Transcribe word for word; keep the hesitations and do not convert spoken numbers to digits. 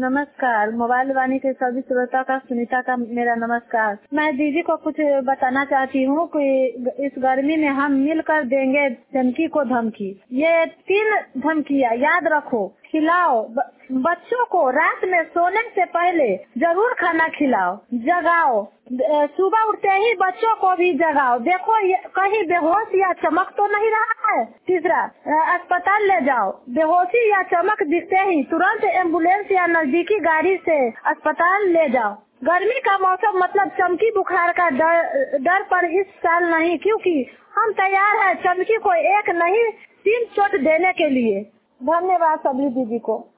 नमस्कार। मोबाइल वाणी के सभी श्रोता का, सुनीता का मेरा नमस्कार। मैं दीदी को कुछ बताना चाहती हूँ कि इस गर्मी में हम मिलकर देंगे चमकी को धमकी। ये तीन धमकियाँ याद रखो। खिलाओ ब, बच्चों को रात में सोने से पहले जरूर खाना खिलाओ। जगाओ, सुबह उठते ही बच्चों को भी जगाओ। देखो ये कहीं बेहोश या चमक तो नहीं रहा है। तीसरा, अस्पताल ले जाओ। बेहोशी या चमक दिखते ही तुरंत एम्बुलेंस या नजदीकी गाड़ी से अस्पताल ले जाओ। गर्मी का मौसम मतलब चमकी बुखार का डर डर पर इस साल नहीं, क्योंकि हम तैयार हैं चमकी को एक नहीं तीन चोट देने के लिए। धन्यवाद सभी दीदी को।